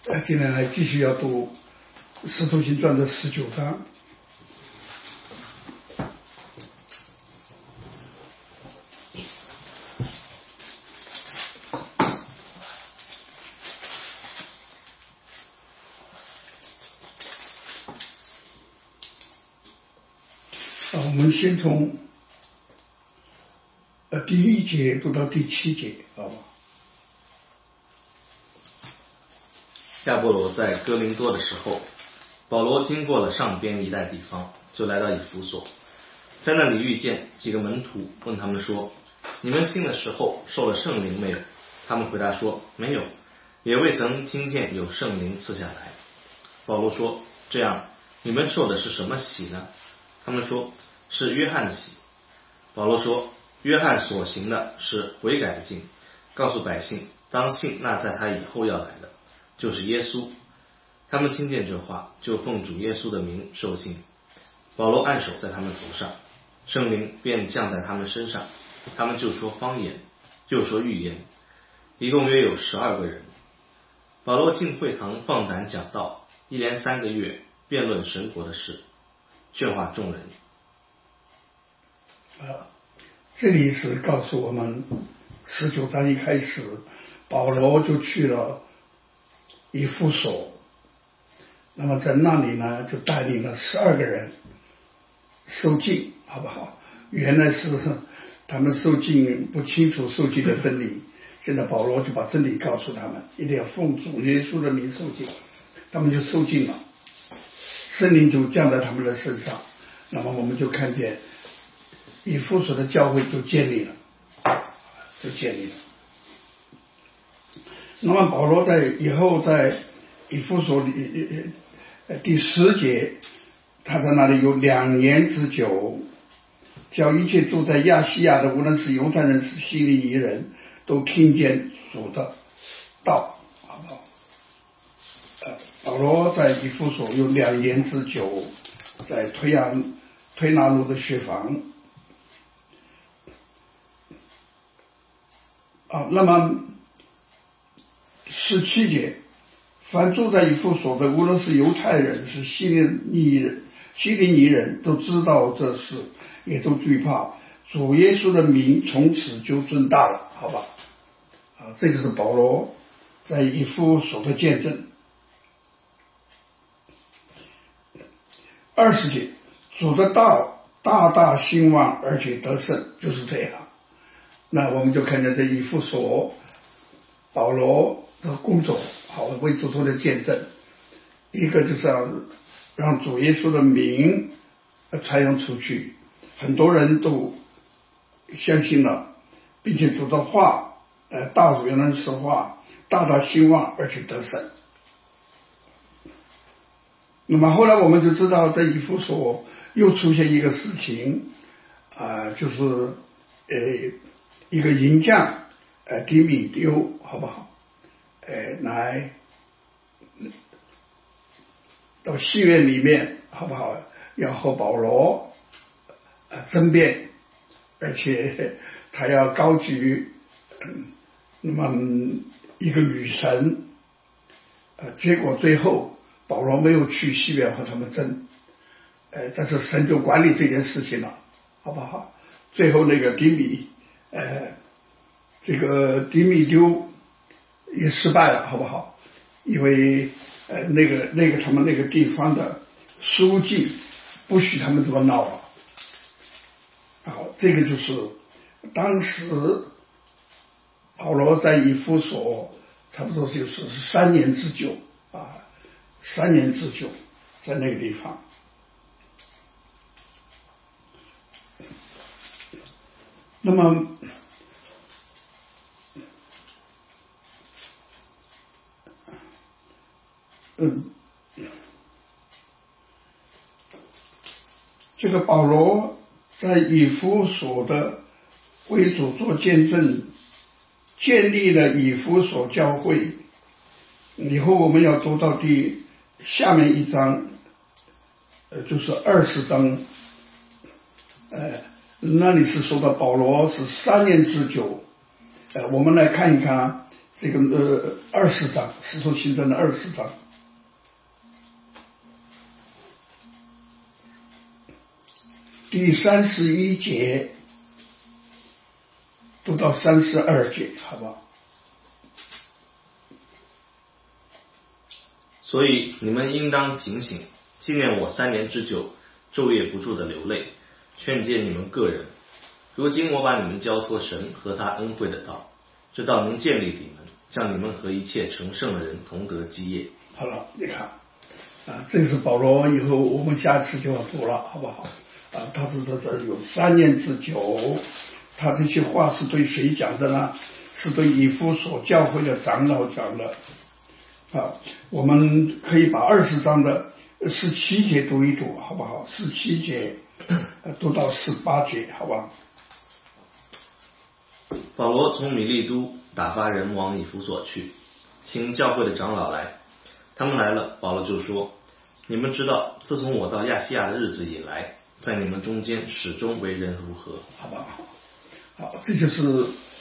今天还继续要读《使徒行传》的19章。我们先从第1节读到第7节，好吧？ 亚波罗在哥林多的时候，保罗经过了上边一带地方，就来到以弗所，在那里遇见几个门徒，问他们说：你们信的时候受了圣灵没有？他们回答说：没有，也未曾听见有圣灵赐下来。保罗说：这样，你们受的是什么洗呢？他们说：是约翰的洗。保罗说：约翰所行的是悔改的经，告诉百姓当信那在他以后要来的，就是耶稣。他们听见这话，就奉主耶稣的名受浸。保罗按手在他们头上，圣灵便降在他们身上，他们就说方言，又说预言，一共约有12个人。保罗进会堂放胆讲道，一连3个月辩论神国的事，劝化众人。 这里是告诉我们19章一开始，保罗就去了以弗所，那么在那里呢，就带领了12个人受浸，好不好？原来是他们受浸不清楚受浸的真理，现在保罗就把真理告诉他们，一定要奉主耶稣的名受浸，他们就受浸了，圣灵就降在他们的身上，那么我们就看见以弗所的教会就建立了。那么保罗以后在以弗所里第10节，他在那里有2年之久，叫一切住在亚细亚的，无论是犹太人是希利尼人，都听见主的道，好不好？保罗在以弗所有2年之久，在推拿路的学房。那么17节，凡住在以弗所的，无论是犹太人是希利尼人，都知道这事，也都惧怕，主耶稣的名从此就尊大了，好吧？这就是保罗在以弗所的见证。20节，主的道大大兴旺，而且得胜，就是这样。那我们就看见这以弗所保罗的工作，好为主做的见证。一个就是要让主耶稣的名传扬出去，很多人都相信了，并且主的话大有人说话大大兴旺，而且得胜。那么后来我们就知道，在以弗所又出现一个事情，就是一个银匠迪米丢，好不好？来到戏院里面，好不好？要和保罗争辩，而且他要高举那么一个女神，结果最后保罗没有去戏院和他们争，但是神就管理这件事情了，好不好？最后那个这个迪米丢也失败了，好不好？因为那个他们那个地方的书记不许他们这么闹了。好，这个就是当时保罗在以弗所差不多就是3年之久，3年之久在那个地方。那么这个保罗在以弗所的为主做见证，建立了以弗所教会。以后我们要读到下面一章，就是20章，那里是说到保罗是3年之久。我们来看一看这个20章，使徒行传的20章。第31节读到32节，好不好？ 所以你们应当警醒，纪念我3年之久，昼夜不住的流泪，劝诫你们个人。如今我把你们交托神和他恩惠的道，这道能建立你们，叫你们和一切成圣的人同得基业。 好了，你看这是保罗，以后我们下次就要读了，好不好？他是这有3年之久，他这些话是对谁讲的呢？是对以弗所教会的长老讲的。我们可以把20章的17节读一读，好不好？17节读到18节，好吧？ 保罗从米利都打发人往以弗所去，请教会的长老来。他们来了，保罗就说：你们知道，自从我到亚细亚的日子以来，在你们中间始终为人如何。 好吧，好，这就是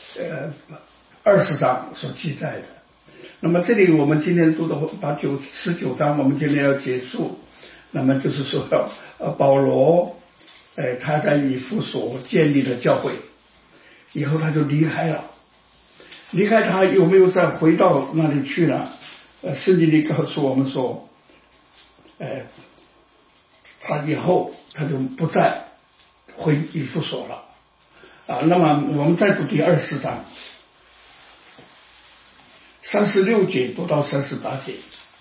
20章所记载的。那么这里我们今天读的19章，我们今天要结束。那么就是说，保罗，他在以弗所建立了教会，以后他就离开了。离开他有没有再回到那里去呢？圣经里告诉我们说，他以后他就不再回以弗所了。那么我们再读第24章。36节读到38节。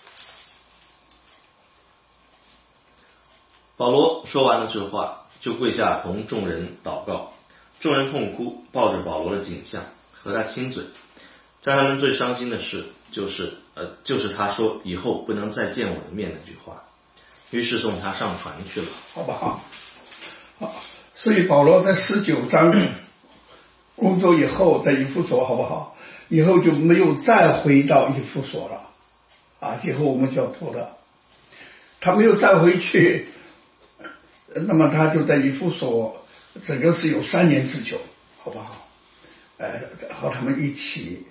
保罗说完了这话，就跪下同众人祷告。众人痛哭，抱着保罗的颈项，和他亲嘴。在他们最伤心的事，就是他说以后不能再见我的面那句话。于是送他上船去了。 好不好？好，所以保罗在19章工作以后，在以弗所，好不好？以后就没有再回到以弗所了。以后我们就要读了。他没有再回去，那么他就在以弗所，整个是有3年之久，好不好？和他们一起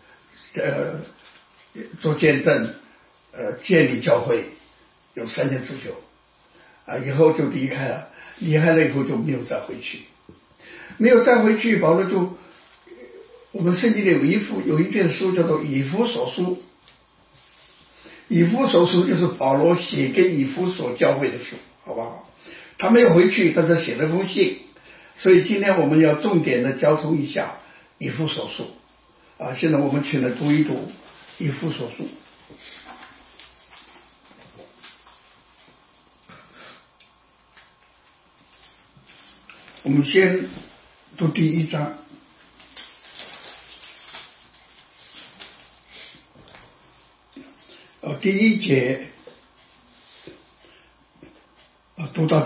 做见证，建立教会，有3年之久。以后就离开了，离开了以后就没有再回去，没有再回去。保罗就，我们圣经里有一卷书叫做《以弗所书》，以弗所书就是保罗写给以弗所教会的书，好不好？他没有回去，但是写了封信，所以今天我们要重点的交通一下以弗所书。现在我们请来读一读以弗所书。我们先读第1章。第1节读到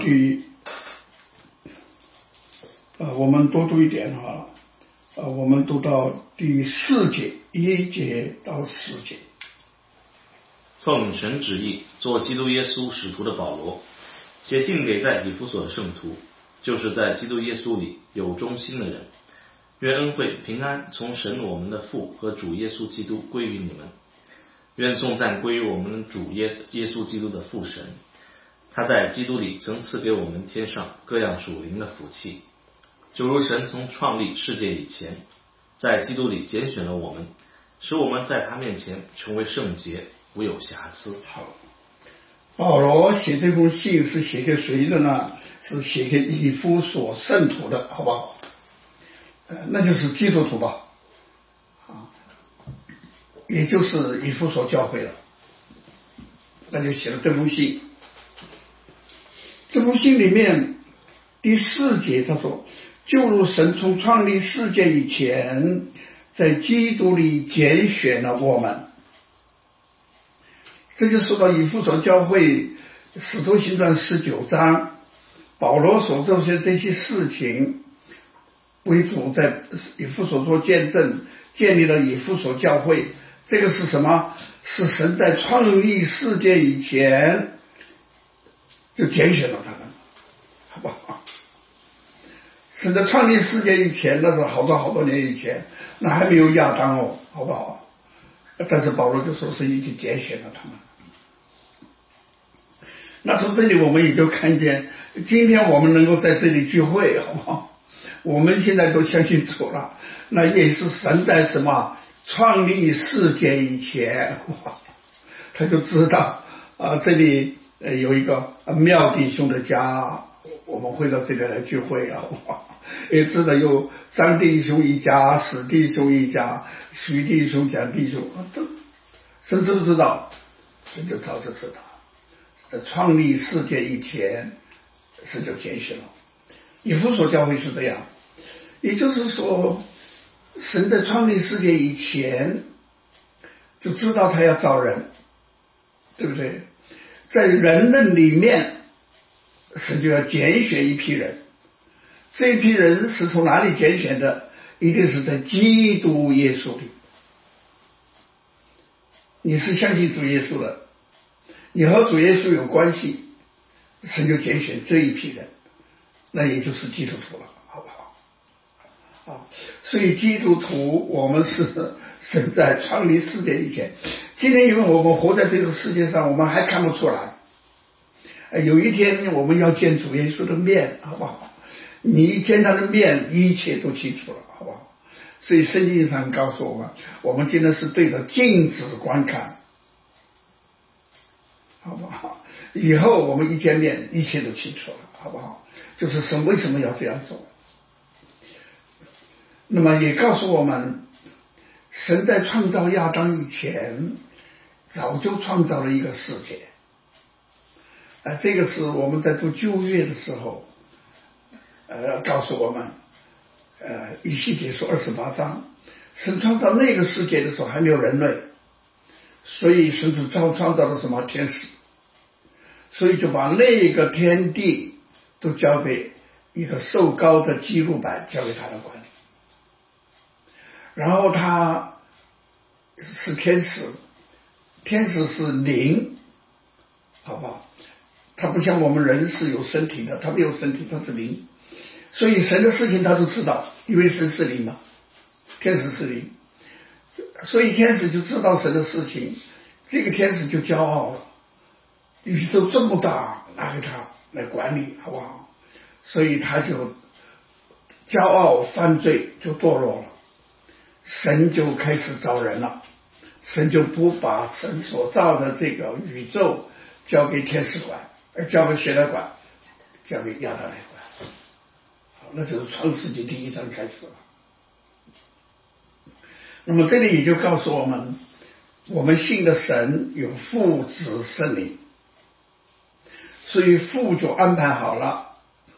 我们多读一点我们读到第4节，1节到4节。 奉神旨意，做基督耶稣使徒的保罗，写信给在以弗所的圣徒，就是在基督耶稣里有忠心的人。愿恩惠平安从神我们的父和主耶稣基督归于你们。愿颂赞归于我们主耶稣基督的父神，他在基督里曾赐给我们天上各样属灵的福气，就如神从创立世界以前，在基督里拣选了我们，使我们在他面前成为圣洁，无有瑕疵。 好，保罗写这封信是写给谁的呢？是写给以弗所圣徒的，好不好？那就是基督徒吧，也就是以弗所教会了。那就写了这封信。这封信里面第4节他说，就如神从创立世界以前，在基督里拣选了我们。这就说到以弗所教会使徒行传19章，保罗所做的这些事情，为主在以弗所做见证，建立了以弗所教会。这个是什么？是神在创立世界以前就拣选了他们，好不好？神在创立世界以前，那是好多年以前，那还没有亚当好不好？ 但是保罗就说是已经拣选了他们。那从这里我们也就看见，今天我们能够在这里聚会，好不好？我们现在都相信主了，那也是神在什么创立世界以前，他就知道这里有一个妙弟兄的家，我们会到这里来聚会啊，也知道有张弟兄一家、史弟兄一家、徐弟兄、蒋弟兄，都神知不知道？神就早就知道。在创立世界以前，神就拣选了。以弗所教会是这样，也就是说，神在创立世界以前就知道他要造人，对不对？在人的里面，神就要拣选一批人。这一批人是从哪里拣选的？一定是在基督耶稣里。你是相信主耶稣的，你和主耶稣有关系，神就拣选这一批人，那也就是基督徒了，好不好？所以基督徒我们是神在创立世界以前。今天因为我们活在这个世界上，我们还看不出来，有一天我们要见主耶稣的面，好不好？你一见他的面，一切都清楚了，好不好？所以圣经上告诉我们，我们今天是对着镜子观看，好不好？以后我们一见面，一切都清楚了，好不好？就是神为什么要这样做。那么也告诉我们，神在创造亚当以前，早就创造了一个世界。这个是我们在读旧约的时候，告诉我们，以西结书28章，神创造那个世界的时候还没有人类，所以神是创造了什么天使，所以就把那个天地都交给一个受膏的基路伯，交给他的管理。然后他是天使，天使是灵，好不好？他不像我们人是有身体的，他没有身体，他是灵。所以神的事情他都知道，因为神是灵嘛，天使是灵，所以天使就知道神的事情。这个天使就骄傲了，宇宙这么大，拿给他来管理，好不好？所以他就骄傲犯罪，就堕落了。神就开始造人了，神就不把神所造的这个宇宙交给天使管，而交给谁来管？交给亚当来管。好，那就是创世纪第1章开始了。那么这里也就告诉我们，我们信的神有父子圣灵，所以父就安排好了，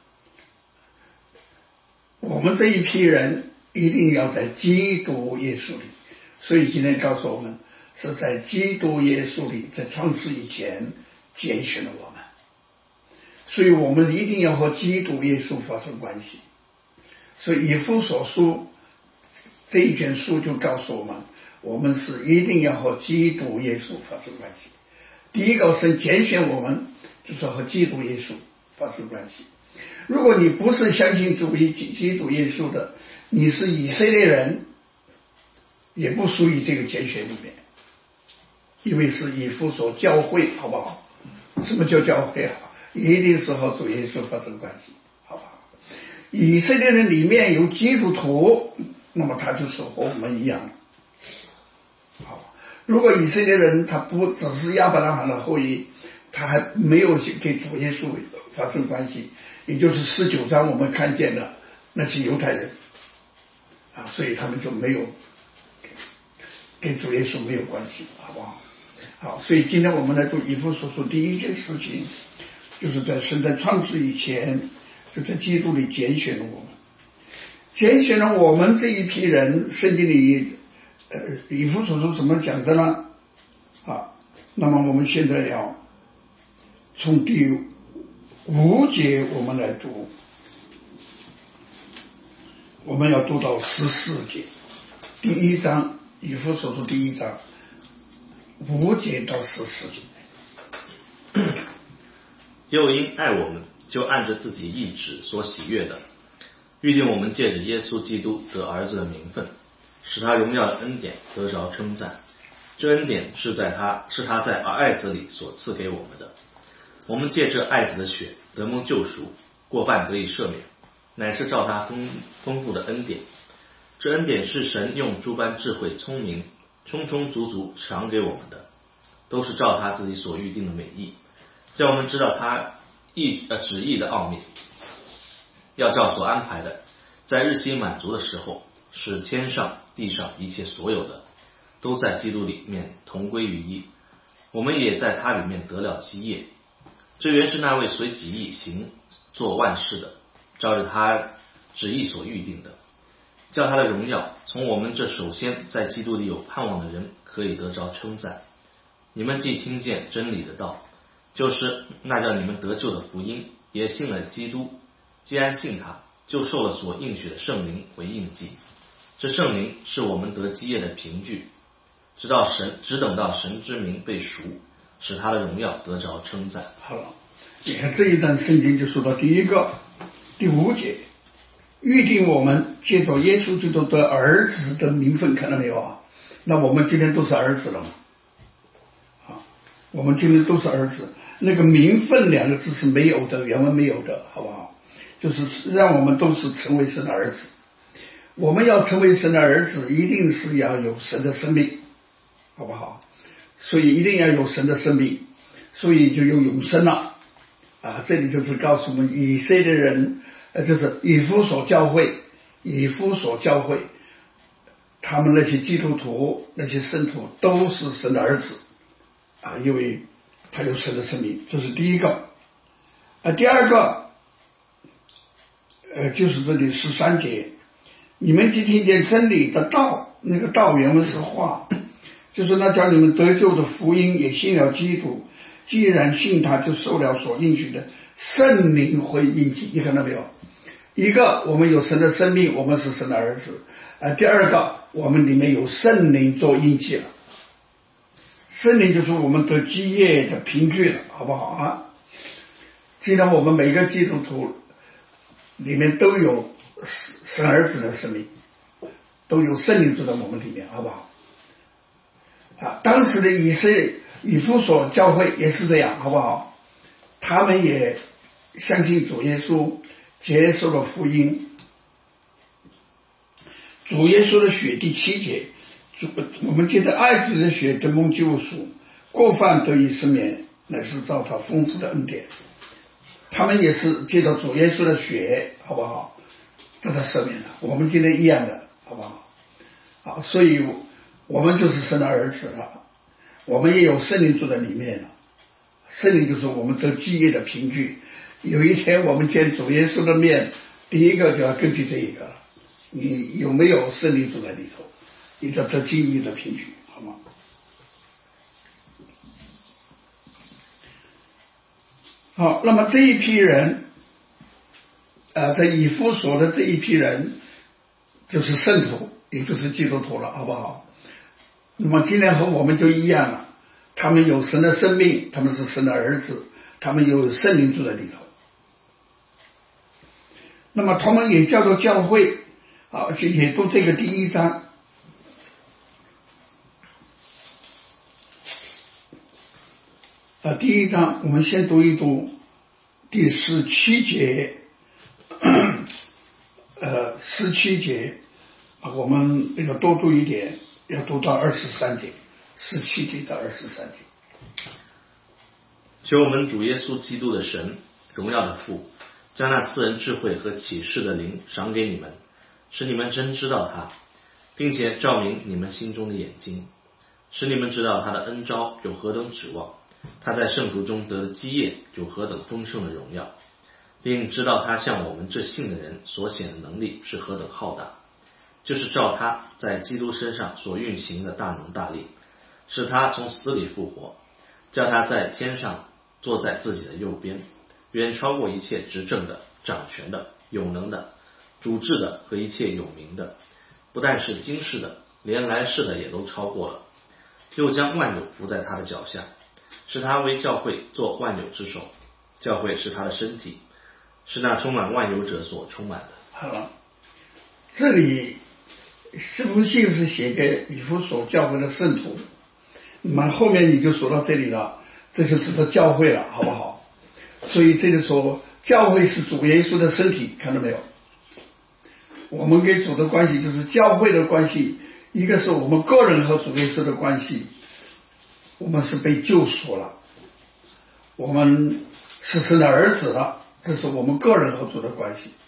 我们这一批人一定要在基督耶稣里。所以今天告诉我们，是在基督耶稣里，在创世以前拣选了我们，所以我们一定要和基督耶稣发生关系。所以以弗所书这一卷书就告诉我们，我们是一定要和基督耶稣发生关系。第一个是拣选我们，就是和基督耶稣发生关系。如果你不是相信基督耶稣的，你是以色列人，也不属于这个拣选里面，因为是以弗所教会，好不好？什么叫教会啊？一定是和主耶稣发生关系，好不好？以色列人里面有基督徒，那么他就是和我们一样。好，如果以色列人他不只是亚伯拉罕的后裔，他还没有给主耶稣发生关系，也就是19章我们看见的那些犹太人所以他们就没有跟主耶稣没有关系，好不好？好，所以今天我们来读以弗所书第一件事情，就是在神在创世以前，就在基督里拣选了我们，拣选了我们这一批人。圣经里以弗所书怎么讲的呢？那么我们现在要从第5节我们来读，我们要读到14节。第1章以弗所书第1章5节到14节。 又因爱我们，就按着自己意志所喜悦的，预定我们借着耶稣基督得儿子的名分，使他荣耀的恩典得着称赞。 这恩典是他在爱子里所赐给我们的。我们借这爱子的血得蒙救赎，过犯得以赦免，乃是照他丰富的恩典。这恩典是神用诸般智慧聪明充充足足赏给我们的，都是照他自己所预定的美意，叫我们知道他旨意的奥秘，要照所安排的，在日期满足的时候，使天上地上一切所有的都在基督里面同归于一。我们也在他里面得了基业。这原是那位随己意行做万事的，照着他旨意所预定的，叫他的荣耀从我们这首先在基督里有盼望的人可以得着称赞。你们既听见真理的道，就是那叫你们得救的福音，也信了基督，既然信他，就受了所应许的圣灵为印记。这圣灵是我们得基业的凭据，只等到神之名被赎，使他的荣耀得着称赞。 好了，你看这一段圣经就说到第5节，预定我们借着耶稣基督的儿子的名分，看到没有啊？那我们今天都是儿子了嘛？我们今天都是儿子，那个名分2个字是没有的，原文没有的，好不好？就是让我们都是成为神的儿子。我们要成为神的儿子，一定是要有神的生命，好不好？所以一定要有神的生命，所以就有永生了啊！这里就是告诉我们以色列人，就是以弗所教会，他们那些基督徒、那些圣徒都是神的儿子啊，因为他有神的生命，这是第一个。第二个，就是这里13节，你们既听见真理的道，那个道原文是话，就是那叫你们得救的福音，也信了基督，既然信他，就受了所应许的圣灵为印记。你看到没有？一个，我们有神的生命，我们是神的儿子；第二个，我们里面有圣灵做印记了。圣灵就是我们得基业的凭据了，好不好啊？既然我们每个基督徒里面都有神儿子的生命，都有圣灵住在我们里面，好不好？当时的以弗所教会也是这样，好不好？他们也相信主耶稣，接受了福音。主耶稣的血，第7节，我们借着爱子的血得蒙救赎，过犯得以赦免，乃是照他丰富的恩典。他们也是借着主耶稣的血，好不好？得到赦免了。我们今天一样的，好不好？所以我们就是神的儿子了，我们也有圣灵住在里面了。圣灵就是我们得基业的凭据。有一天我们见主耶稣的面，第一个就要根据这一个了，你有没有圣灵住在里头，你就得基业的凭据，好吗？好，那么这一批人，在以弗所的这一批人就是圣徒，也就是基督徒了，好不好？那么今天和我们就一样了，他们有神的生命，他们是神的儿子，他们有圣灵住在里头。那么他们也叫做教会，也读这个第1章。第1章我们先读一读第17节，17节我们要多读一点，要读到23节，17节到23节。 求我们主耶稣基督的神，荣耀的父，将那赐人智慧和启示的灵赏给你们，使你们真知道他，并且照明你们心中的眼睛，使你们知道他的恩召有何等指望，他在圣徒中得的基业有何等丰盛的荣耀，并知道他向我们这信的人所显的能力是何等浩大，就是照他在基督身上所运行的大能大力，使他从死里复活，叫他在天上坐在自己的右边，远超过一切执政的、掌权的、有能的、主治的和一切有名的，不但是今世的，连来世的也都超过了，又将万有伏在他的脚下，使他为教会做万有之首。教会是他的身体，是那充满万有者所充满的。 好了，这里这封信是写给以弗所教会的圣徒， 后面你就说到这里了，这就指的教会了，好不好？所以这里说教会是主耶稣的身体，看到没有？我们跟主的关系就是教会的关系，一个是我们个人和主耶稣的关系，我们是被救赎了，我们是神的儿子了，这是我们个人和主的关系。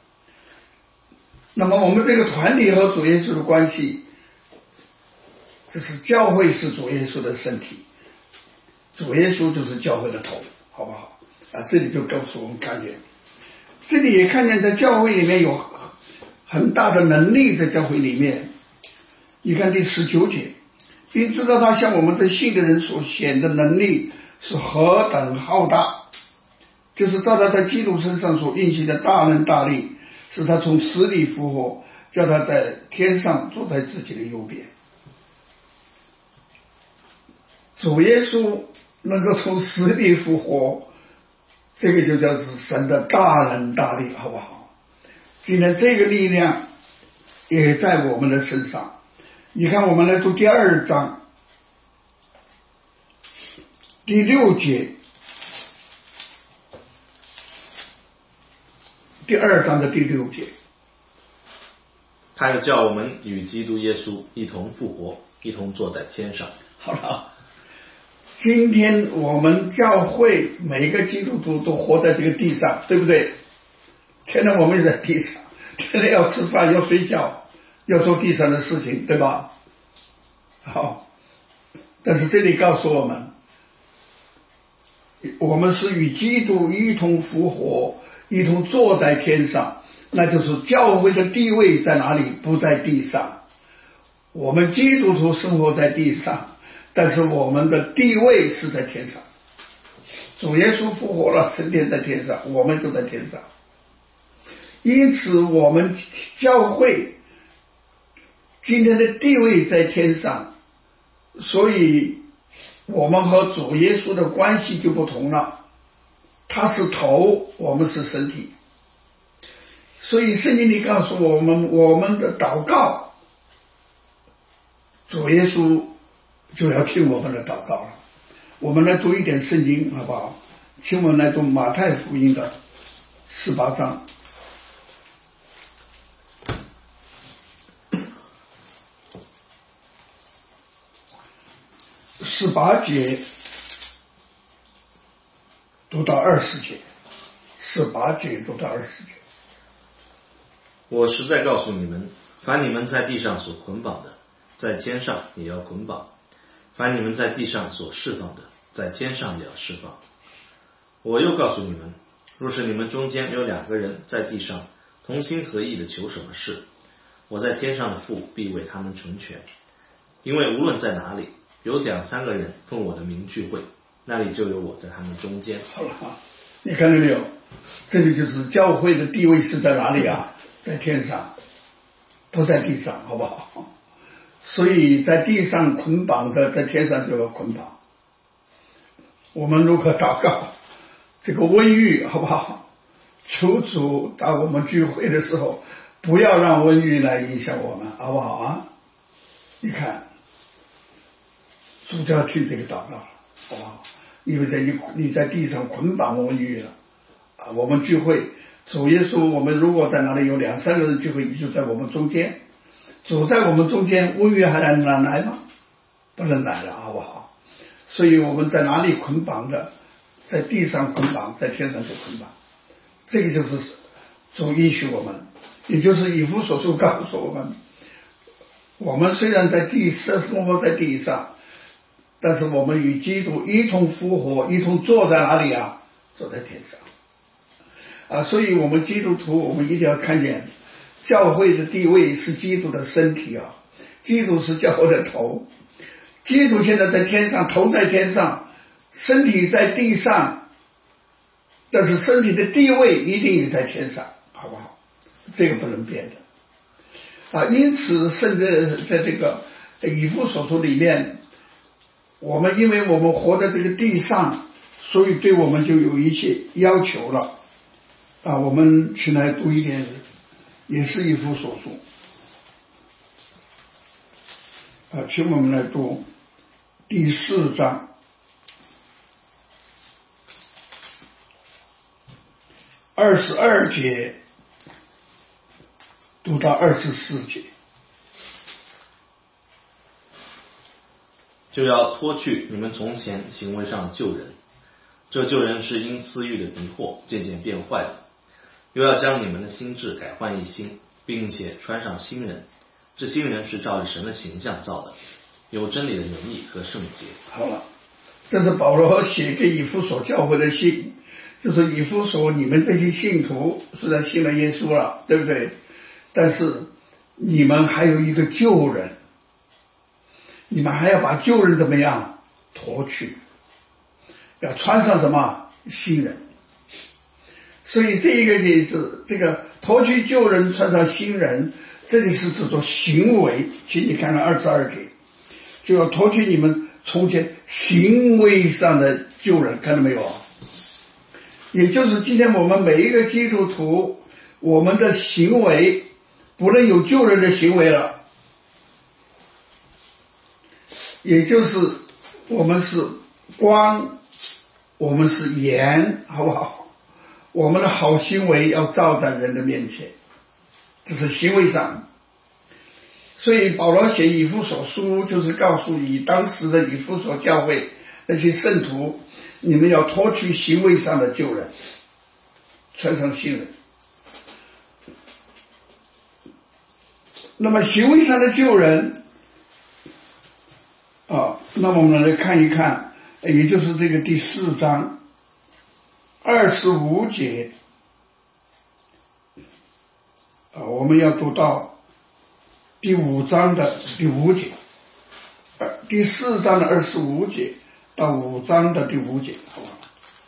那么我们这个团体和主耶稣的关系，就是教会是主耶稣的身体，主耶稣就是教会的头，好不好？这里就告诉我们看见，这里也看见在教会里面有很大的能力，在教会里面。你看第19节，并知道他向我们这信的人所显的能力是何等浩大，就是照他在基督身上所运行的大能大力，使他从死里复活，叫他在天上坐在自己的右边。主耶稣能够从死里复活，这个就叫是神的大能大力，好不好？今天这个力量也在我们的身上。你看，我们来读第2章第6节，第2章的第6节， 他又叫我们与基督耶稣一同复活，一同坐在天上。 好了，今天我们教会每一个基督徒都活在这个地上，对不对？天天我们也在地上，天天要吃饭，要睡觉，要做地上的事情，对吧？好，但是这里告诉我们，我们是与基督一同复活，一同坐在天上，那就是教会的地位在哪里？不在地上。我们基督徒生活在地上，但是我们的地位是在天上。主耶稣复活了，升天在天上，我们就在天上。因此我们教会今天的地位在天上，所以我们和主耶稣的关系就不同了，他是头，我们是身体。所以圣经里告诉我们，我们的祷告，主耶稣就要听我们的祷告了。我们来读一点圣经好不好？请我们来读马太福音的18章18节读到20节，18节读到20节。 我实在告诉你们，凡你们在地上所捆绑的，在天上也要捆绑；凡你们在地上所释放的，在天上也要释放。我又告诉你们，若是你们中间有2个人在地上同心合意的求什么事，我在天上的父必为他们成全。因为无论在哪里有2、3个人奉我的名聚会，那里就有我在他们中间。 好了，你看到没有？这里就是教会的地位是在哪里啊？在天上，不在地上，好不好？所以在地上捆绑的，在天上就要捆绑。我们如何祷告？这个瘟疫好不好？求主当我们聚会的时候，不要让瘟疫来影响我们，好不好啊？你看，主就要听这个祷告了，好不好？因为你在地上捆绑瘟疫了啊！我们聚会，主耶稣，我们如果在哪里有2、3个人聚会，你就在我们中间。主在我们中间，瘟疫还能来吗？不能来了，好不好？所以我们在哪里捆绑的，在地上捆绑，在天上就捆绑。这个就是主允许我们，也就是以弗所书告诉我们，我们虽然在地上生活在地上，但是我们与基督一同复活，一同坐在哪里啊？坐在天上。所以我们基督徒，我们一定要看见教会的地位是基督的身体啊，基督是教会的头，基督现在在天上，头在天上，身体在地上，但是身体的地位一定也在天上，好不好？这个不能变的因此甚至在这个以弗所书里面，我们因为我们活在这个地上，所以对我们就有一些要求了我们去来读一点，也是以弗所书请我们来读第4章22节读到24节， 就要脱去你们从前行为上的旧人，这旧人是因私欲的迷惑渐渐变坏的，又要将你们的心智改换一新，并且穿上新人，这新人是照着神的形象造的，有真理的仁义和圣洁。 好了，这是保罗写给以弗所教会的信，就是以弗所你们这些信徒虽然信了耶稣了，对不对？但是你们还有一个旧人，你们还要把旧人怎么样脱去，要穿上什么新人。所以这一个例子，这个脱去旧人穿上新人，这里是指着行为，请你看看22节，就要脱去你们从前行为上的旧人，看到没有？也就是今天我们每一个基督徒，我们的行为不能有旧人的行为了，也就是我们是光，我们是盐，好不好？我们的好行为要照在人的面前，这是行为上。所以保罗写以弗所书，就是告诉你当时的以弗所教会那些圣徒，你们要脱去行为上的旧人，穿上新人。那么行为上的旧人那么我们来看一看，也就是这个第4章25节我们要读到第5章的第5节，第4章的25节到5章的第5节，好吧？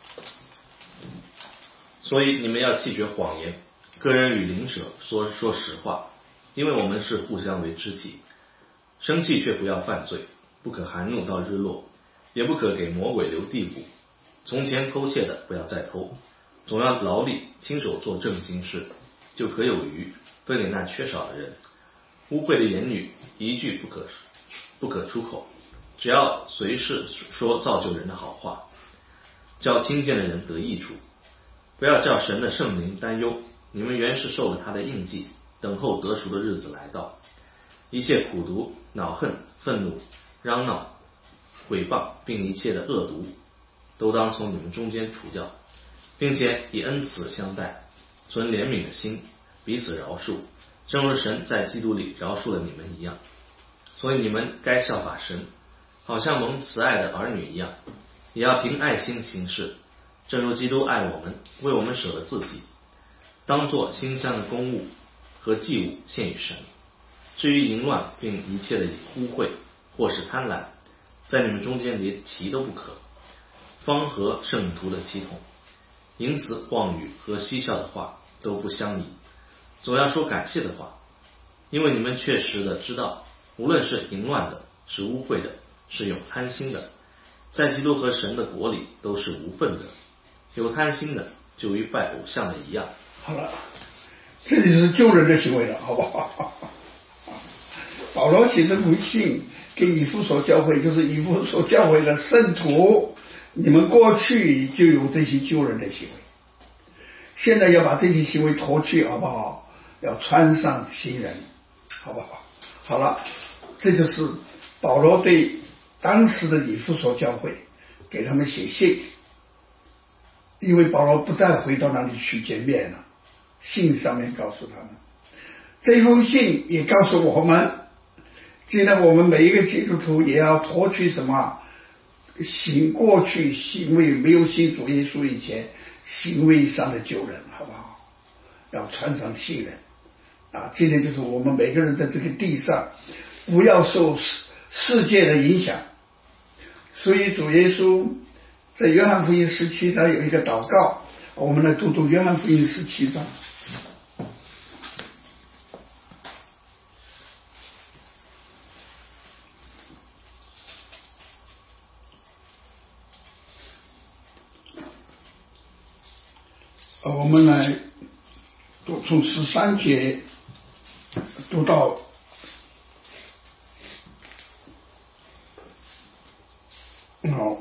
所以你们要弃绝谎言，个人与邻舍说实话，因为我们是互相为肢体。生气却不要犯罪，不可含怒到日落，也不可给魔鬼留地步。从前偷窃的不要再偷，总要劳力亲手做正经事，就可有余分给那缺少的人。污秽的言语一句不可出口，只要随时说造就人的好话，叫听见的人得益处。不要叫神的圣灵担忧，你们原是受了他的印记，等候得赎的日子来到。一切苦毒、恼恨、愤怒、嚷闹、毁谤，并一切的恶毒，都当从你们中间除掉，并且以恩慈相待，存怜悯的心，彼此饶恕，正如神在基督里饶恕了你们一样。所以你们该效法神，好像蒙慈爱的儿女一样，也要凭爱心行事，正如基督爱我们，为我们舍了自己，当作馨香的供物和祭物献与神。至于淫乱并一切的污秽或是贪婪，在你们中间连提都不可，方合圣徒的体统。淫词妄语和嬉笑的话都不相宜，总要说感谢的话，因为你们确实的知道，无论是淫乱的，是污秽的，是有贪心的，在基督和神的国里都是无份的。有贪心的就与拜偶像的一样。 好了，这里是救人的行为了，好不好？保罗写这封信给以弗所教会，就是以弗所教会的圣徒，你们过去就有这些救人的行为，现在要把这些行为脱去，好不好？要穿上新人，好不好？好了，这就是保罗对当时的以弗所教会给他们写信，因为保罗不再回到那里去见面了，信上面告诉他们，这封信也告诉我们，既然我们每一个基督徒也要脱去什么过去行为没有信主耶稣以前行为上的旧人，好不好？要穿上新人今天就是我们每个人在这个地上不要受世界的影响。所以主耶稣在约翰福音17章有一个祷告，我们来读读约翰福音17章。我们来读从13节读到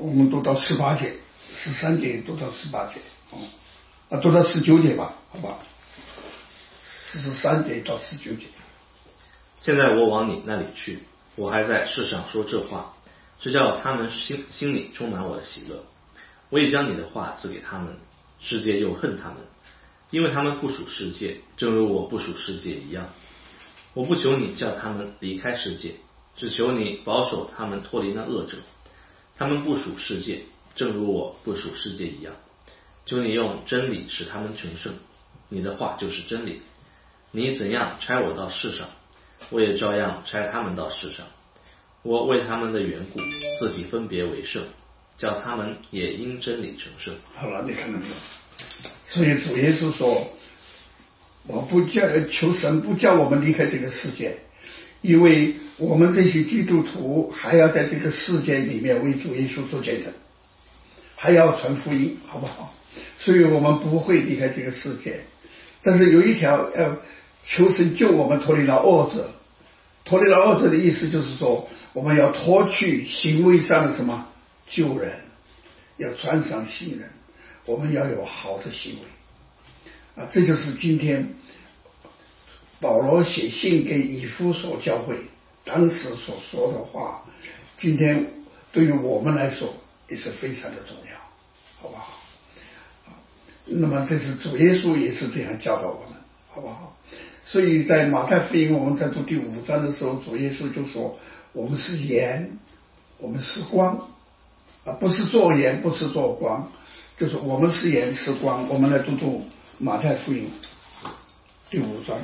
我们读到18节，13节读到18节，读到19节吧，好吧，13节到19节。 现在我往你那里去，我还在世上说这话，是叫他们心里充满我的喜乐。我也将你的话赐给他们，世界又恨他们，因为他们不属世界，正如我不属世界一样。我不求你叫他们离开世界，只求你保守他们脱离那恶者。他们不属世界，正如我不属世界一样。求你用真理使他们成圣，你的话就是真理。你怎样差我到世上，我也照样差他们到世上。我为他们的缘故，自己分别为圣，叫他们也因真理成圣。 好了，你看到没有？所以主耶稣说，我不求神不叫我们离开这个世界，因为我们这些基督徒还要在这个世界里面为主耶稣做见证，还要传福音，好不好？所以我们不会离开这个世界，但是有一条要求神救我们脱离了恶者。脱离了恶者的意思就是说，我们要脱去行为上的什么旧人，要穿上新人，我们要有好的行为这就是今天保罗写信给以弗所教会当时所说的话，今天对于我们来说也是非常的重要，好不好？那么这是主耶稣也是这样教导我们，好不好？所以在马太福音我们在读第5章的时候，主耶稣就说我们是盐，我们是光不是做盐，不是做光，就是我们是盐是光。我们来读马太福音第5章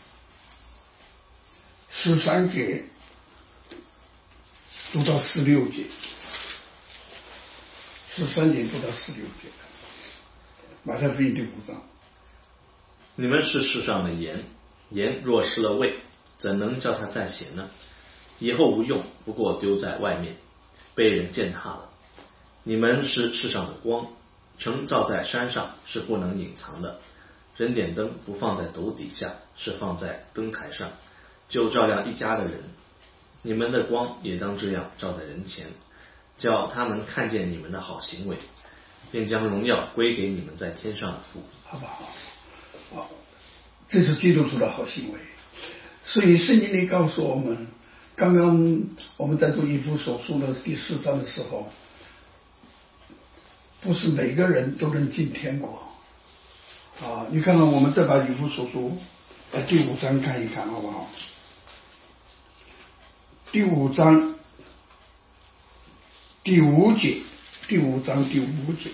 13节读到16节，13节读到16节，马太福音第5章。 你们是世上的盐，盐若失了味，怎能叫它再咸呢？以后无用，不过丢在外面，被人践踏了。你们是世上的光，城造在山上是不能隐藏的。人点灯不放在斗底下，是放在灯台上，就照亮一家的人。你们的光也当这样照在人前，叫他们看见你们的好行为，便将荣耀归给你们在天上的父。 好不好？这是基督徒的好行为。所以圣经里告诉我们，刚刚我们在读以弗所书的第4章的时候，不是每个人都能进天国你看看，我们再把以弗所书第5章看一看，好不好？第5章第5节，第5章第5节。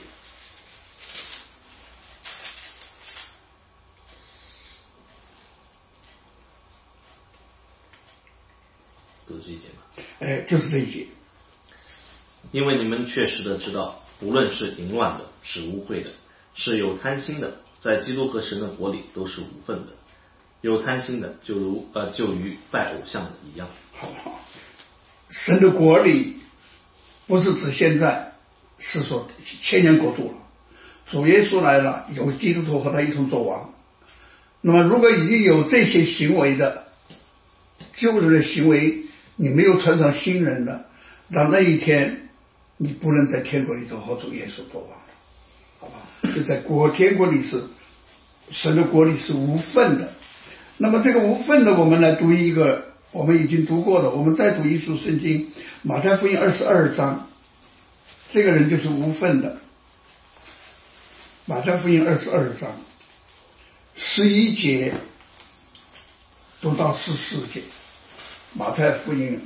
就是这一节吗？ 就是这一节。 因为你们确实的知道，无论是淫乱的，是污秽的，是有贪心的，在基督和神的国里都是无份的。有贪心的，就与拜偶像的一样。 好，神的国里不是指现在，是说千年国度了。主耶稣来了，有基督徒和他一同做王。那么如果已经有这些行为的旧人的行为，你没有穿上新人的，到那一天你不能在天国里头和主耶稣做王的，好吧？就在天国里是神的国里是无份的。那么这个无份的，我们来读一个我们已经读过的，我们再读一处圣经，马太福音22章，这个人就是无份的。马太福音22章11节读到14节，马太福音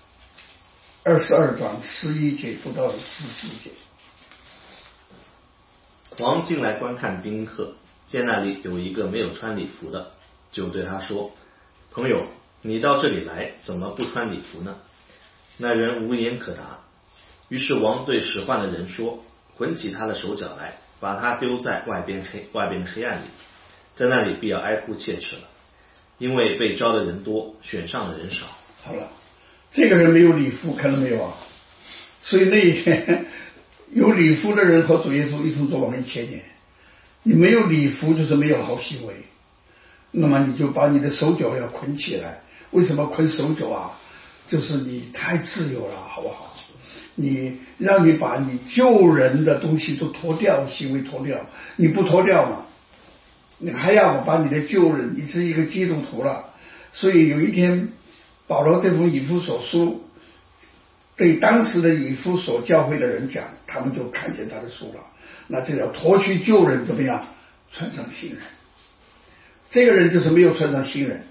22章11节读到14节。 王进来观看宾客，见那里有一个没有穿礼服的，就对他说：朋友，你到这里来，怎么不穿礼服呢？那人无言可答。于是王对使唤的人说：捆起他的手脚来，把他丢在外边的黑暗里，在那里必要哀哭切齿了，因为被招的人多，选上的人少。 好了，这个人没有礼服，看到没有啊？所以那一天有礼服的人和主耶稣一同做王1000年。你没有礼服就是没有好行为，那么你就把你的手脚要捆起来。为什么捆手脚啊？就是你太自由了，好不好？ 你让你把你救人的东西都脱掉，行为脱掉，你不脱掉嘛，你还要把你的救人，你是一个基督徒了。所以有一天保罗这封以弗所书对当时的以弗所教会的人讲，他们就看见他的书了，那就要脱去旧人，怎么样穿上新人。这个人就是没有穿上新人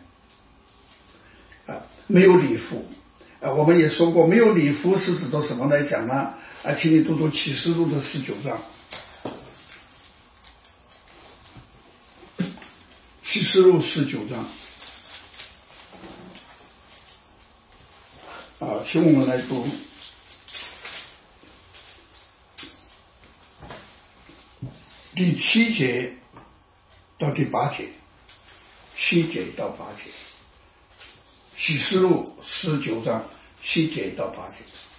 没有礼服我们也说过，没有礼服是指着什么来讲呢？请你读读启示录的19章，启示录19章请我们来读第7节到第8节，7节到8节，启示录19章7节到8节。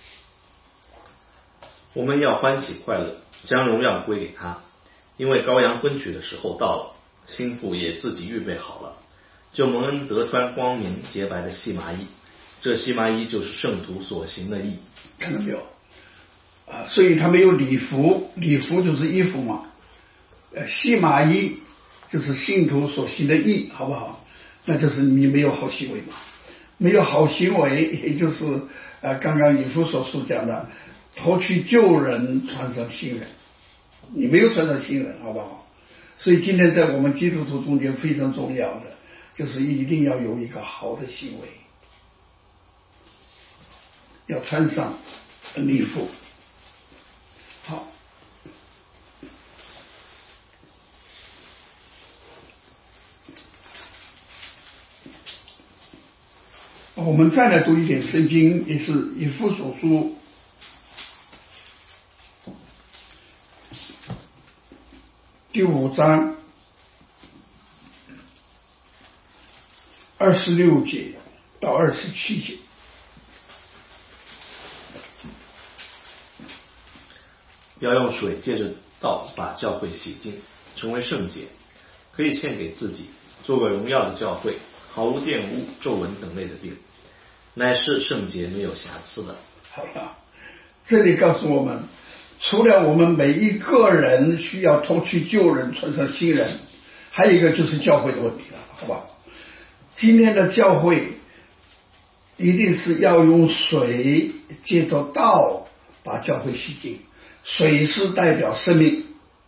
我们要欢喜快乐，将荣耀归给他，因为羔羊婚娶的时候到了，新妇也自己预备好了，就蒙恩得穿光明洁白的细麻衣，这细麻衣就是圣徒所行的义。 看到没有所以他没有礼服，礼服就是衣服嘛，细麻衣就是信徒所行的义，好不好？那就是你没有好行为嘛，没有好行为，也就是刚刚以弗所书讲的，脱去旧人，穿上新人。你没有穿上新人，好不好？所以今天在我们基督徒中间非常重要的，就是一定要有一个好的行为，要穿上礼服。好，我们再来读一点圣经，也是以弗所书第5章26节到27节。 要用水借着道把教会洗净，成为圣洁，可以献给自己，做个荣耀的教会，毫无玷污、皱纹等类的病，乃是圣洁没有瑕疵的。 好了，这里告诉我们，除了我们每一个人需要脱去旧人，穿上新人，还有一个就是教会的问题了，好吧？今天的教会一定是要用水借着道把教会洗净。水是代表生命，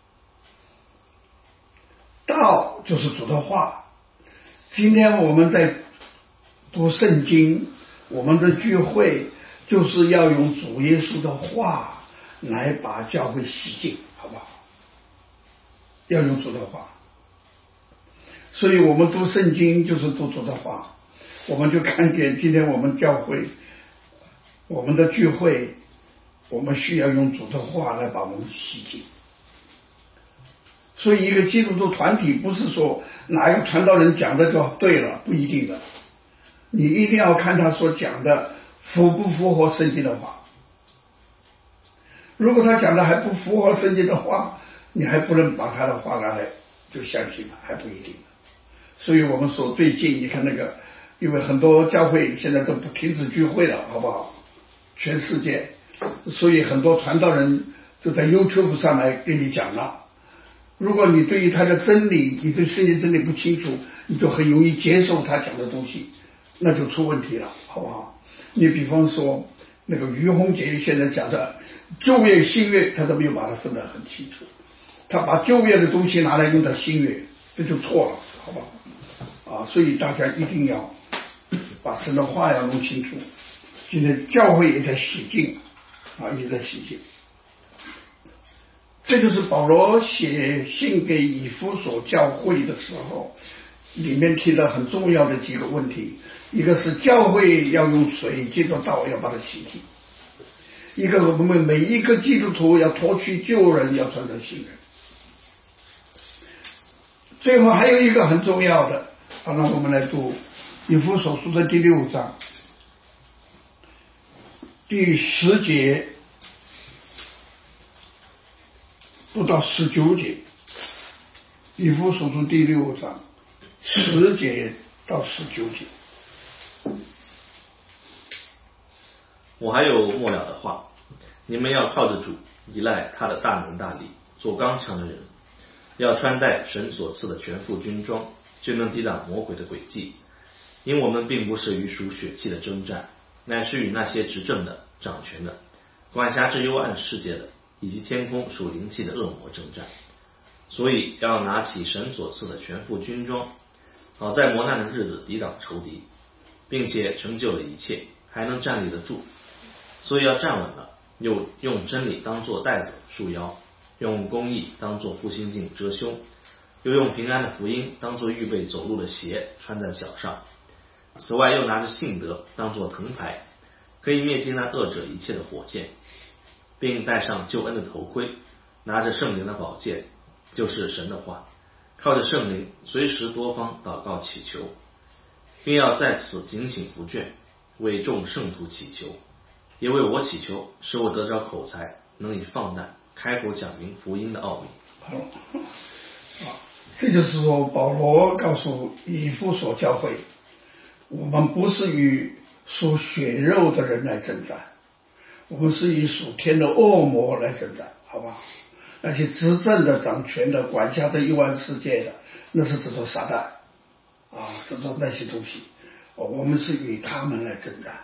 道就是主的话。今天我们在读圣经，我们的聚会就是要用主耶稣的话来把教会洗净，好不好？要用主的话。所以我们读圣经就是读主的话，我们就看见今天我们教会，我们的聚会，我们需要用主的话来把我们洗净。所以一个基督徒团体不是说哪一个传道人讲的就对了，不一定的，你一定要看他所讲的符不符合圣经的话。如果他讲的还不符合圣经的话，你还不能把他的话拿来就相信了，还不一定。所以我们说最近你看那个，因为很多教会现在都不停止聚会了，好不好？全世界，所以很多传道人就在 YouTube 上来跟你讲了。如果你对于他的真理，你对圣经真理不清楚，你就很容易接受他讲的东西，那就出问题了，好不好？你比方说那个于洪杰现在讲的旧约新约，他都没有把它分得很清楚，他把旧约的东西拿来用到新约，这就错了，好不好？所以大家一定要把神的话要弄清楚。今天教会也在洗净也在洗净。这就是保罗写信给以弗所教会的时候，里面提了很重要的几个问题。一个是教会要用水借着道要把它洗净，一个我们每一个基督徒要脱去旧人，要穿上新人。最后还有一个很重要的，让我们来读以弗所书的第6章第10节读到19节，以弗所书第6章10节到19节。 我还有末了的话， 你们要靠着主，依赖他的大能大力，做刚强的人，要穿戴神所赐的全副军装，就能抵挡魔鬼的诡计。因我们并不是与属血气的征战，乃是与那些执政的、掌权的、管辖这幽暗世界的，以及天空属灵气的恶魔征战。所以要拿起神所赐的全副军装，好在磨难的日子抵挡仇敌，并且成就了一切，还能站立得住。所以要站稳了，又用真理当作带子束腰，用公义当作护心镜遮胸，又用平安的福音当作预备走路的鞋穿在脚上。此外又拿着信德当作藤牌，可以灭尽那恶者一切的火箭，并戴上救恩的头盔，拿着圣灵的宝剑，就是神的话，靠着圣灵随时多方祷告祈求，并要在此警醒不倦，为众圣徒祈求，也为我祈求，使我得着口才，能以放胆开口讲明福音的奥秘。 好，这就是说保罗告诉以弗所教会，我们不是与属血肉的人来征战，我们是以属天的恶魔来征战，好不好？那些执政的、掌权的、管辖这幽暗世界的，那是指着撒旦指着那些东西，我们是与他们来征战。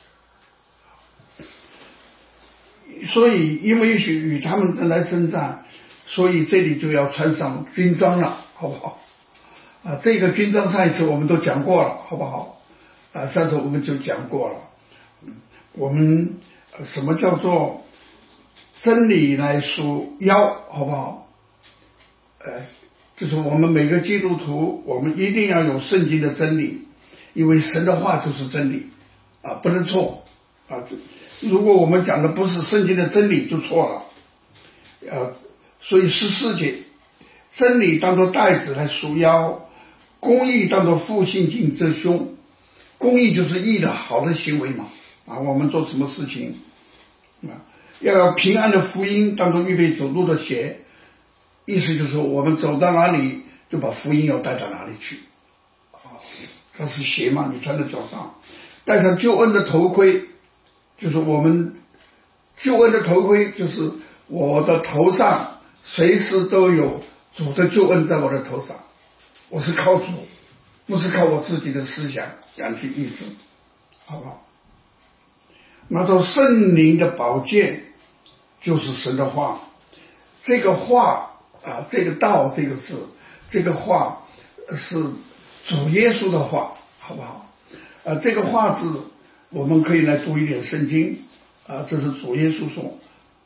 所以因为与他们来征战，所以这里就要穿上军装了，好不好？这个军装上一次我们都讲过了，好不好？上次我们就讲过了。我们什么叫做真理来束腰，好不好？就是我们每个基督徒，我们一定要有圣经的真理，因为神的话就是真理不能错如果我们讲的不是圣经的真理就错了所以14节，真理当作带子来束腰，公义当作护心镜遮胸。公义就是义的好的行为嘛我们做什么事情要有平安的福音当作预备走路的鞋，意思就是说我们走到哪里就把福音要带到哪里去这是鞋嘛，你穿在脚上。戴上救恩的头盔，就是我们救恩的头盔，就是我的头上随时都有主的救恩在我的头上，我是靠主，不是靠我自己的思想讲起意思，好不好？拿着圣灵的宝剑，就是神的话。这个话这个道这个字，这个话是主耶稣的话，好不好？这个话字我们可以来读一点圣经这是主耶稣说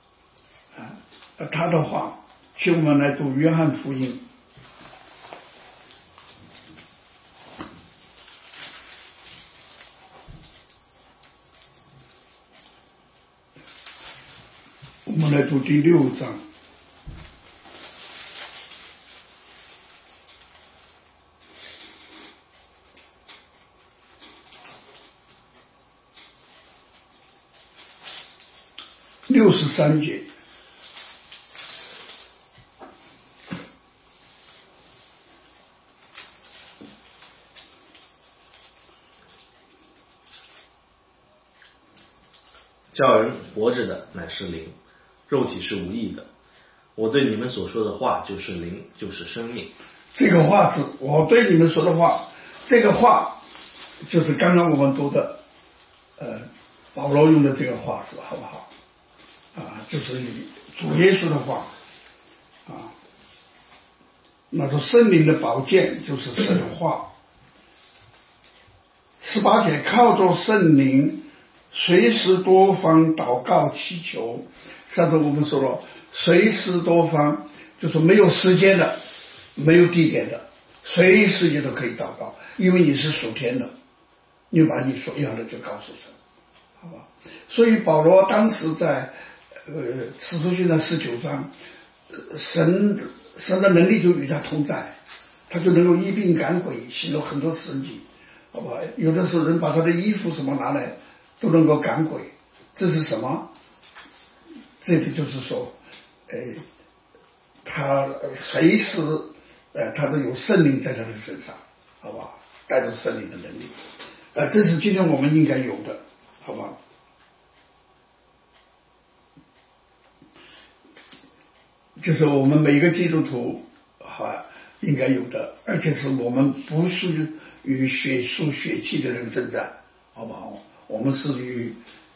他的话，请我们来读约翰福音。我们来读第6章。63节， 叫人活着的乃是灵，肉体是无益的。我对你们所说的话就是灵，就是生命。 这个话是我对你们说的话，这个话就是刚刚我们读的保罗用的这个话是好不好就是主耶稣的话那个圣灵的宝剑就是神的话。18节，靠着圣灵随时多方祷告祈求。上次我们说了，随时多方就是没有时间的，没有地点的，随时你都可以祷告，因为你是属天的，你把你所要的就告诉神，好吧？所以保罗当时在使徒行传19章，神的能力就与他同在，他就能够医病赶鬼，行了很多神迹，好吧？有的时候人把他的衣服什么拿来都能够赶鬼，这是什么？这个就是说他随时他都有圣灵在他的身上，好吧？带着圣灵的能力这是今天我们应该有的，好吧？ 就是我们每个基督徒应该有的，而且是我们不是与血属血气的人征战，好不好？我们是与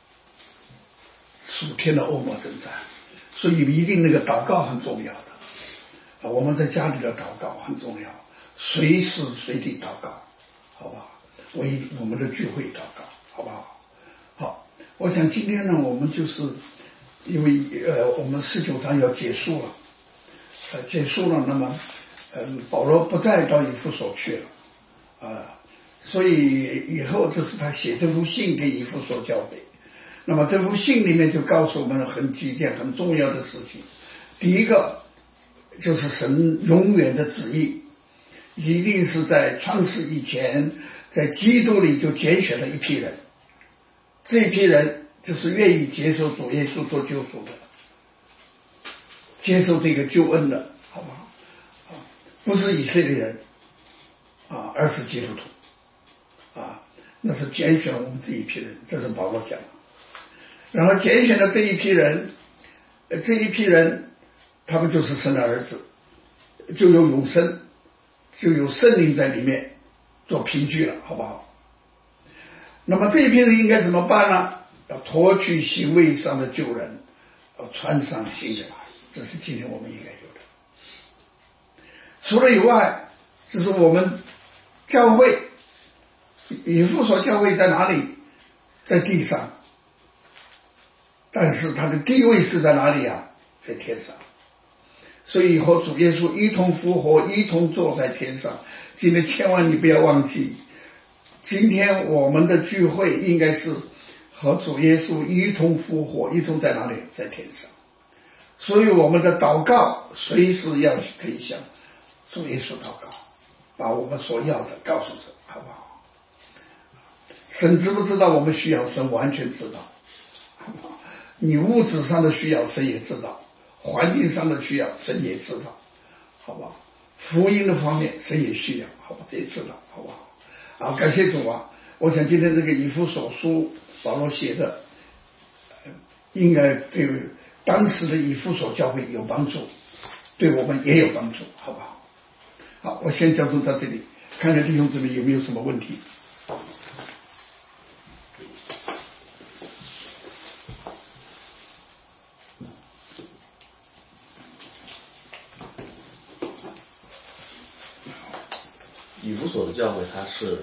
属天的恶魔征战，所以一定那个祷告很重要的我们在家里的祷告很重要，随时随地祷告，好不好？为我们的聚会祷告，好不好？好，我想今天呢，我们就是因为我们19章要结束了，那么保罗不再到以弗所去了所以以后就是他写这封信给以弗所教会。那么这封信里面就告诉我们几件很重要的事情。第一个就是神永远的旨意，一定是在创世以前，在基督里就拣选了一批人，这一批人就是愿意接受主耶稣做救赎的，接受这个救恩的，好不好？不是以色列人而是基督徒那是拣选我们这一批人，这是保罗讲的。然后拣选的这一批人，他们就是神的儿子，就有永生，就有圣灵在里面做凭据了，好不好？那么这一批人应该怎么办呢？要脱去行为上的旧人，要穿上新人，这是今天我们应该有的。除了以外，就是我们教会，以弗所教会在哪里？在地上，但是他的地位是在哪里在天上。所以和主耶稣一同复活，一同坐在天上。今天千万你不要忘记，今天我们的聚会应该是和主耶稣一同复活，一同在哪里？在天上。所以我们的祷告随时可以向主耶稣祷告，把我们所要的告诉神，好不好？神知不知道我们需要？神完全知道，好不好？你物质上的需要神也知道，环境上的需要神也知道，好不好？福音的方面神也需要，好不好？这也知道，好不好？感谢主我想今天这个以弗所书保罗写的应该对当时的以弗所教会有帮助，对我们也有帮助，好不好？好，我先讲到这里，看看弟兄姊妹有没有什么问题。 以弗所的教会，它是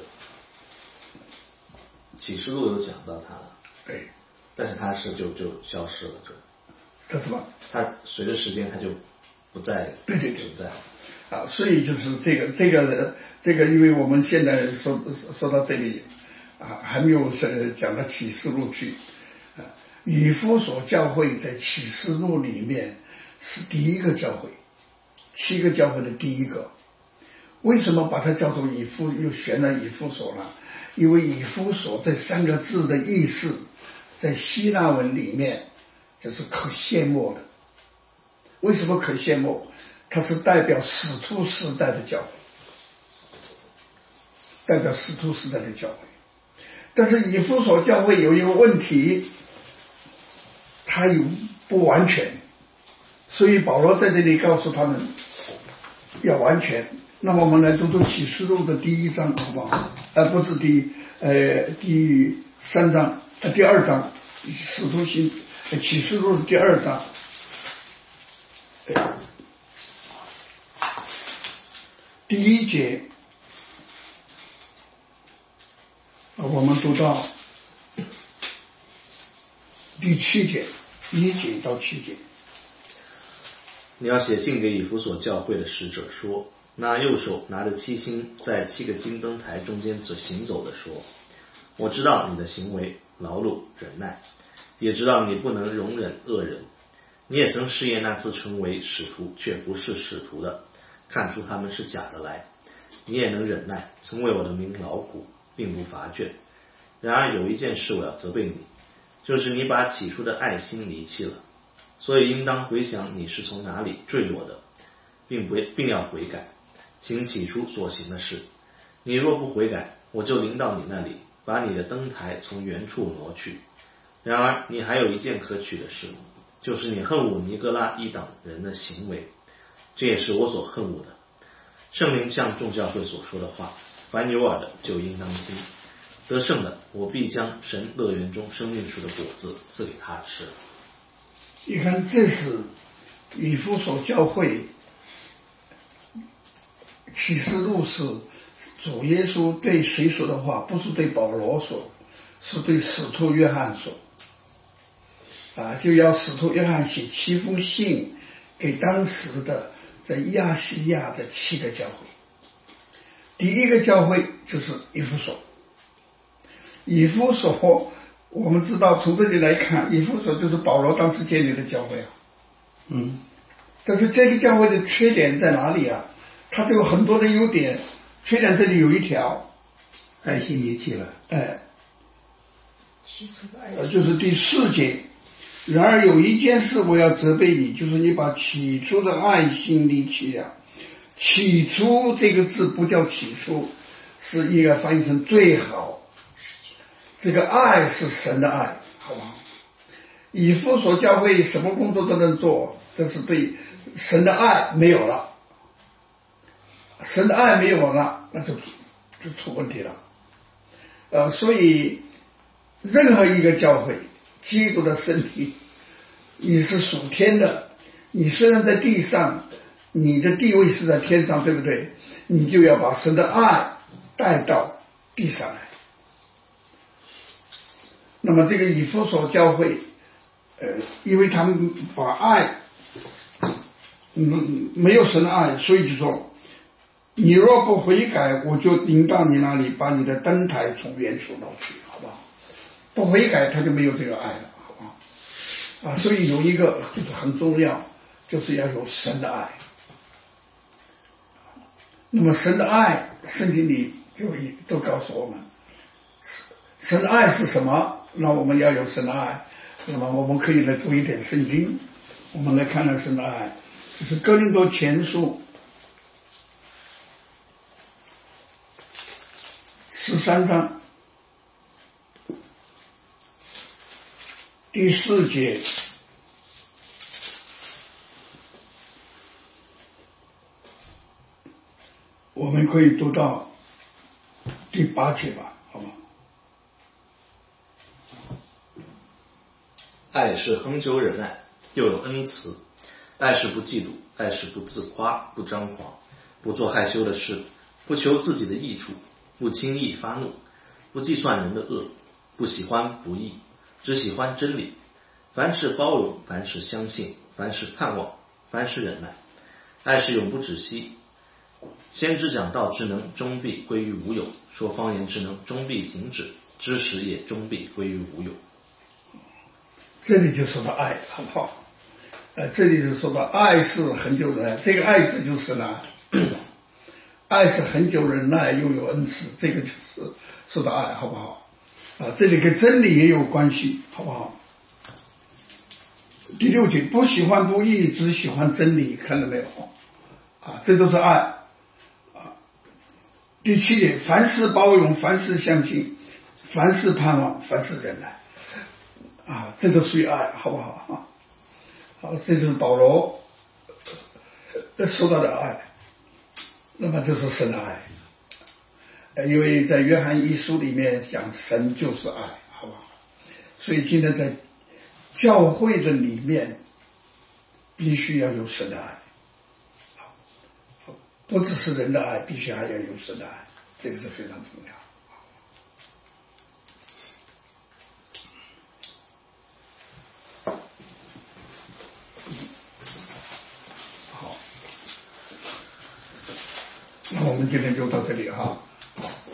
启示录有讲到它， 对， 但是它是就消失了， 这什么？ 它随着时间它就不再对存在所以就是这个，因为我们现在说到这里还没有讲到启示录去以弗所教会在启示录里面是第一个教会，7个教会的第一个。为什么把它叫做又选了以弗所呢？因为以弗所这3个字的意思在希腊文里面就是可羡慕的。为什么可羡慕？它是代表使徒时代的教会，但是以弗所教会有一个问题，它有不完全，所以保罗在这里告诉他们要完全。那么我们来读启示录的第1章，好不好？不是第3章，第2章，使徒行启示录的第2章。第1节，我们读到第7节，1节到7节。 你要写信给以弗所教会的使者说，那右手拿着7星在7个金灯台中间行走的说，我知道你的行为劳碌忍耐，也知道你不能容忍恶人，你也曾试验那自称为使徒却不是使徒的，看出他们是假的来，你也能忍耐，曾为我的名劳苦，并不乏倦。然而有一件事我要责备你，就是你把起初的爱心离弃了，所以应当回想你是从哪里坠落的，并要悔改，行起初所行的事。你若不悔改，我就临到你那里，把你的灯台从原处挪去。然而你还有一件可取的事， 就是你恨恶尼哥拉一党人的行为，这也是我所恨恶的。圣灵向众教会所说的话，凡有耳的就应当听。得胜的，我必将神乐园中生命树的果子赐给他吃。 你看，这是以弗所教会启示录是主耶稣对谁说的话？不是对保罗说，是对使徒约翰说。就要使徒约翰写7封信给当时的在亚细亚的7个教会。第一个教会就是以弗所。以弗所我们知道，从这里来看，以弗所就是保罗当时建立的教会啊。但是这个教会的缺点在哪里啊？它就有很多的优点，缺点这里有一条， 爱心离弃了。 就是第4节。然而有一件事我要责备你，就是你把起初的爱心离弃了。起初这个字不叫起初，是应该翻译成最好。这个爱是神的爱，好吧？以弗所教会什么工作都能做，这是对神的爱没有了。神的爱没有了，那就出问题了。所以任何一个教会，基督的身体，你是属天的，你虽然在地上，你的地位是在天上，对不对？你就要把神的爱带到地上来。那么这个以弗所教会，因为他们把爱，没有神的爱，所以就说，你若不悔改，我就领到你那里，把你的灯台从远处捞去，好不好？不悔改，他就没有这个爱了，好不好？所以有一个就是很重要，就是要有神的爱。那么神的爱，圣经里就都告诉我们，神的爱是什么？那我们要有神的爱。那么我们可以来读一点圣经，我们来看看神的爱，就是哥林多前书13章第4节。我们可以读到第8节吧，好吗？ 爱是恒久忍耐，又有恩慈。爱是不嫉妒，爱是不自夸，不张狂，不做害羞的事，不求自己的益处，不轻易发怒，不计算人的恶，不喜欢不义，只喜欢真理。凡事包容，凡事相信，凡事盼望，凡事忍耐。爱是永不止息。先知讲道之能终必归于无有，说方言之能终必停止，知识也终必归于无有。 这里就说到爱，好不好？这里就说到爱是恒久忍耐，这个爱字就是呢，爱是恒久忍耐，又有恩慈，这个就是说到爱，好不好？这里跟真理也有关系，好不好？第6节，不喜欢不义，只喜欢真理，看到没有？这都是爱。第7节，凡事包容，凡事相信，凡事盼望，凡事忍耐。这都属于爱，好不好？好，这就是保罗说到的爱，那么就是神的爱。因为在约翰1书里面讲神就是爱，好不好？所以今天在教会的里面必须要有神的爱，不只是人的爱，必须还要有神的爱，这个是非常重要。好，那我们今天就到这里哈。